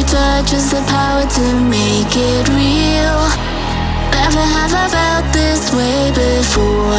touch has the power to make it real. Never have I felt this way before.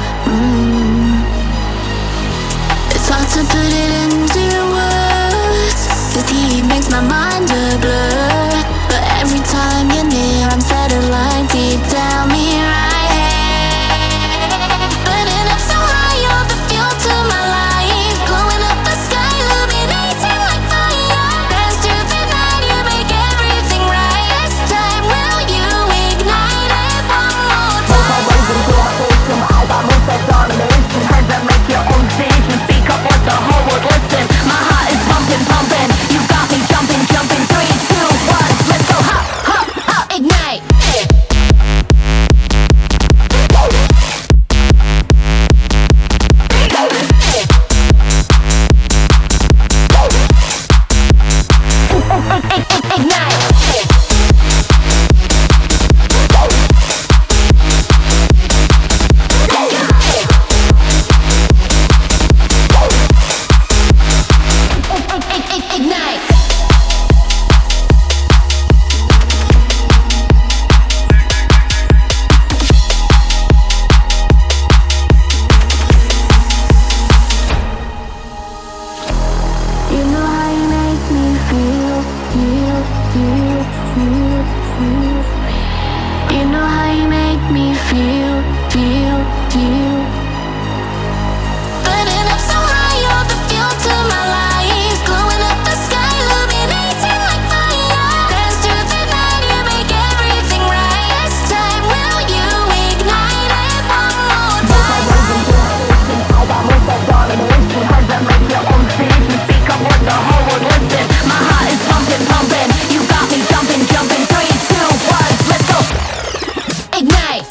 It's hard to put it into words. This heat makes my mind a blur. But every time you're near, I'm satellite deep down me right. Burning up so high, you're the fuel to my life. Glowing up the sky, illuminating like fire. Dance through the night, you make everything right. This time will you ignite it one more time? Rising to my system, I got moves of domination. Hands that make your own station. Speak up, let the whole world listen. My heart is pumping, pumping. You got me jumping, jumping. 3, 2, 1, let's go. Hop, hop, hop, ignite. You know how you make me feel. You know how you make me feel. Burning up so high, you're the fuel to my life. Glowing up the sky, illuminating like fire. Dance through the night, you make everything right. This time will you ignite it one more time? I got moves of domination. Hands that make your own station. Speak up, let the whole world listen. My heart is pumping, pumping. You got me jumping, jumping. 3, 2, 1, let's go. Ignite.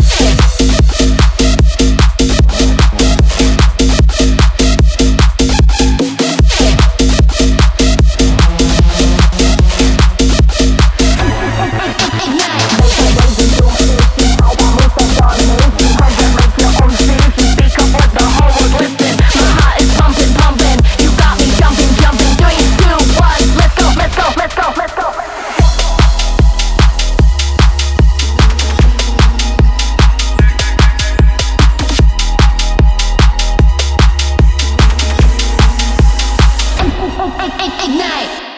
Ignite.